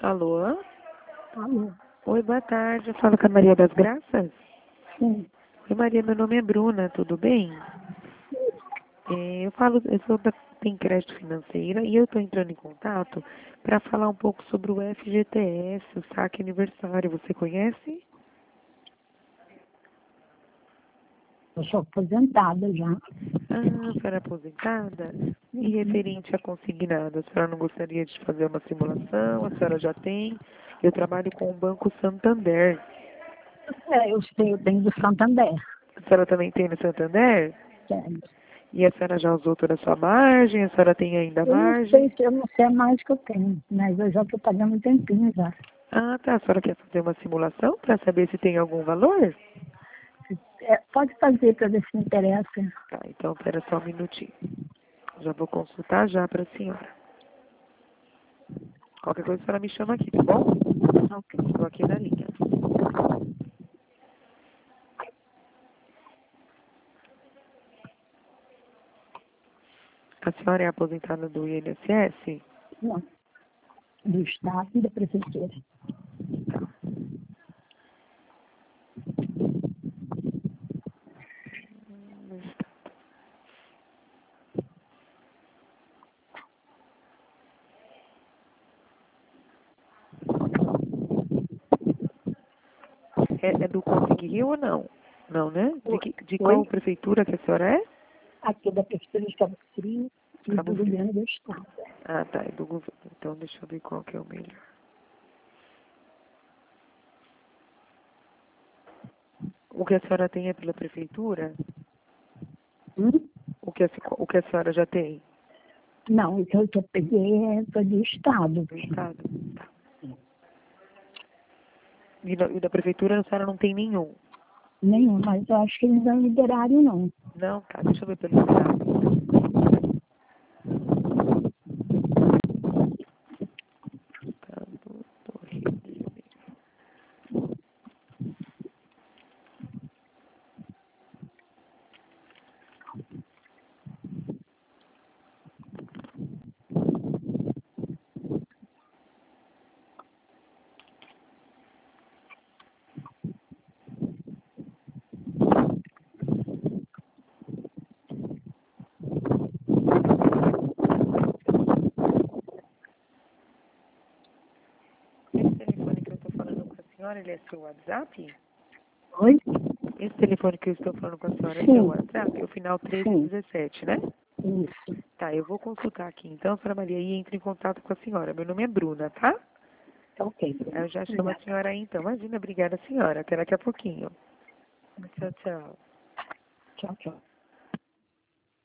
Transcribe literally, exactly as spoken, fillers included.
Alô? Alô? Oi, boa tarde. Eu falo com a Maria das Graças? Sim. Oi, Maria, meu nome é Bruna, tudo bem? É, eu falo, eu sou da Tem Crédito Financeira e eu estou entrando em contato para falar um pouco sobre o F G T S, o saque aniversário. Você conhece? Eu sou aposentada já. Ah, a senhora é aposentada? E referente a consignado, a senhora não gostaria de fazer uma simulação? A senhora já tem? Eu trabalho com o Banco Santander. É, eu sei, eu tenho do Santander. A senhora também tem no Santander? Sério. E a senhora já usou toda a sua margem? A senhora tem ainda Eu não margem? sei se eu não sei a mais que eu tenho, mas eu já estou pagando um tempinho já. Ah, tá. A senhora quer fazer uma simulação para saber se tem algum valor? É, pode fazer para ver se me interessa. Tá, então espera só um minutinho. Já vou consultar já para a senhora. Qualquer coisa a senhora me chama aqui, tá bom? Ok. Estou aqui na linha. A senhora é aposentada do I N S S? Não. Do Estado e da Prefeitura. Tá. É, é do Consegui Rio ou não? Não, né? De, que, de Oi? qual prefeitura que a senhora é? Aqui da Prefeitura de Cabo Frio e Cabo do Frio. governo do Estado. Ah, tá. É do governo. Então deixa eu ver qual que é o melhor. O que a senhora tem é pela prefeitura? Hum? O que a, se- o que a senhora já tem? Não, o que eu, que eu peguei é do Estado. Do Estado? Tá. E da, e da prefeitura a senhora não tem nenhum? Nenhum, mas eu acho que eles não liberaram, não. Não? Tá. Deixa eu ver pelo Estado. Estado do Rio de Janeiro. Esse telefone que eu estou falando com a senhora, ele é seu WhatsApp? Oi? Esse telefone que eu estou falando com a senhora é seu Sim, WhatsApp? O final sim, treze dezessete, né? isso. Tá, eu vou consultar aqui. Então, senhora Maria, e entre em contato com a senhora. Meu nome é Bruna, tá? Tá ok. Eu já chamo a Obrigada. senhora aí, então. Imagina, obrigada, senhora. Até daqui a pouquinho. Tchau, tchau. Tchau, tchau.